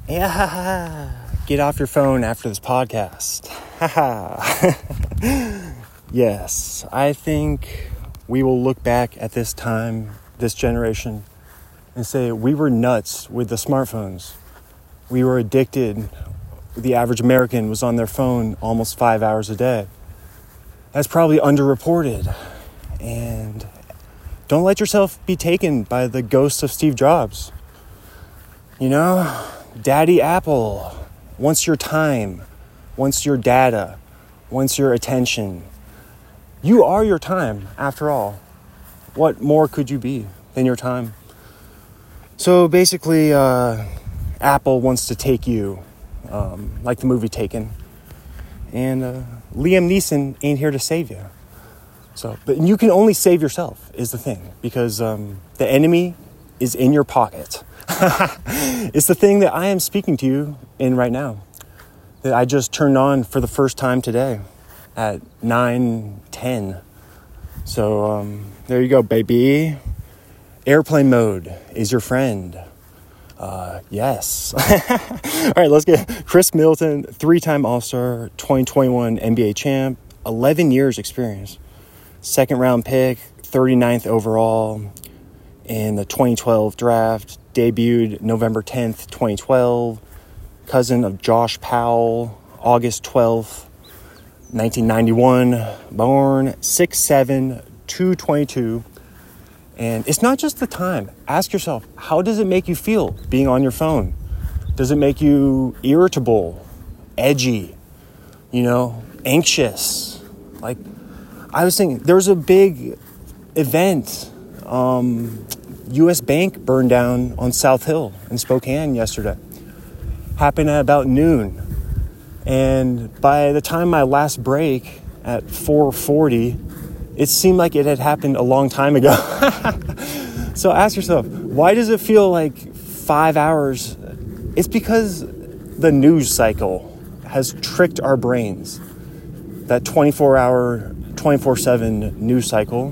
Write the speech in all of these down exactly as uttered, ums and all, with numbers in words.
Yeah, get off your phone after this podcast. Yes, I think we will look back at this time, this generation, and say we were nuts with the smartphones. We were addicted. The average American was on their phone almost five hours a day. That's probably underreported. And don't let yourself be taken by the ghost of Steve Jobs. You know, Daddy Apple wants your time, wants your data, wants your attention. You are your time, after all. What more could you be than your time? So basically, uh, Apple wants to take you, um, like the movie Taken. And uh, Liam Neeson ain't here to save you. So, but you can only save yourself, is the thing, because um, the enemy is in your pocket. It's the thing that I am speaking to you in right now, that I just turned on for the first time today at nine ten. So um, there you go, baby. Airplane mode is your friend. Uh, yes. All right, let's get Chris Middleton, three-time All-Star, twenty twenty-one N B A champ, eleven years experience. Second round pick, thirty-ninth overall in the twenty twelve draft. Debuted November tenth, twenty twelve. Cousin of Josh Powell, August twelfth, nineteen ninety-one. Born six seven, two twenty-two. And it's not just the time. Ask yourself, how does it make you feel being on your phone? Does it make you irritable, edgy, you know, anxious? Like, I was thinking, there was a big event. Um, U S Bank burned down on South Hill in Spokane yesterday. Happened at about noon. And by the time my last break at four forty, it seemed like it had happened a long time ago. So ask yourself, why does it feel like five hours? It's because the news cycle has tricked our brains. That twenty-four hour, twenty-four seven news cycle,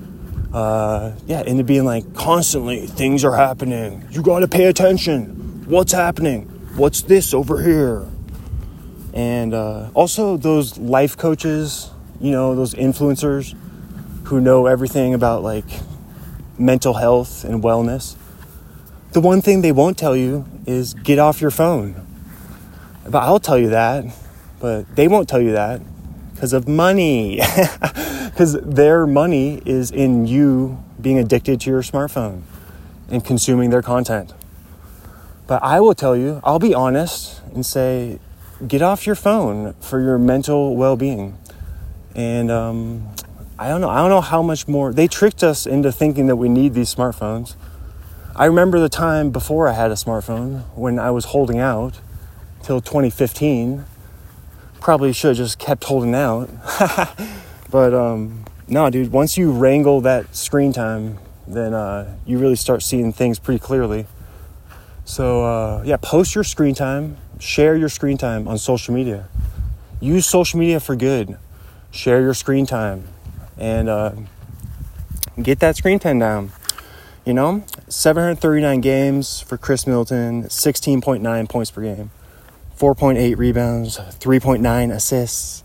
uh, yeah, into being like constantly, things are happening. You got to pay attention. What's happening? What's this over here? And uh, also those life coaches, you know, those influencers who know everything about like mental health and wellness. The one thing they won't tell you is get off your phone. But I'll tell you that, but they won't tell you that because of money. Because their money is in you being addicted to your smartphone and consuming their content. But I will tell you, I'll be honest and say, get off your phone for your mental well-being. And um, I don't know. I don't know how much more. They tricked us into thinking that we need these smartphones. I remember the time before I had a smartphone when I was holding out till twenty fifteen. Probably should have just kept holding out. But um, no, dude, once you wrangle that screen time, then uh, you really start seeing things pretty clearly. So uh, yeah, post your screen time. Share your screen time on social media. Use social media for good. Share your screen time. And uh, get that screen time down. You know, seven hundred thirty-nine games for Chris Middleton, sixteen point nine points per game, four point eight rebounds, three point nine assists.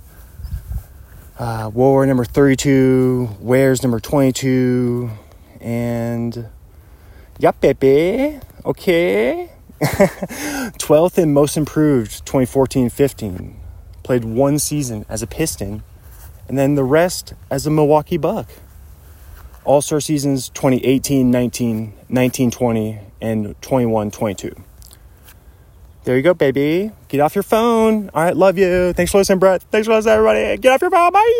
Uh, War number thirty-two, Wares number twenty-two, and yup, baby, okay. twelfth in most improved, twenty fourteen fifteen. Played one season as a Piston, and then the rest as a Milwaukee Buck. All-Star seasons twenty eighteen nineteen, nineteen twenty, and twenty-one twenty-two. There you go, baby. Get off your phone. All right, love you. Thanks for listening, Brett. Thanks for listening, everybody. Get off your phone. Bye.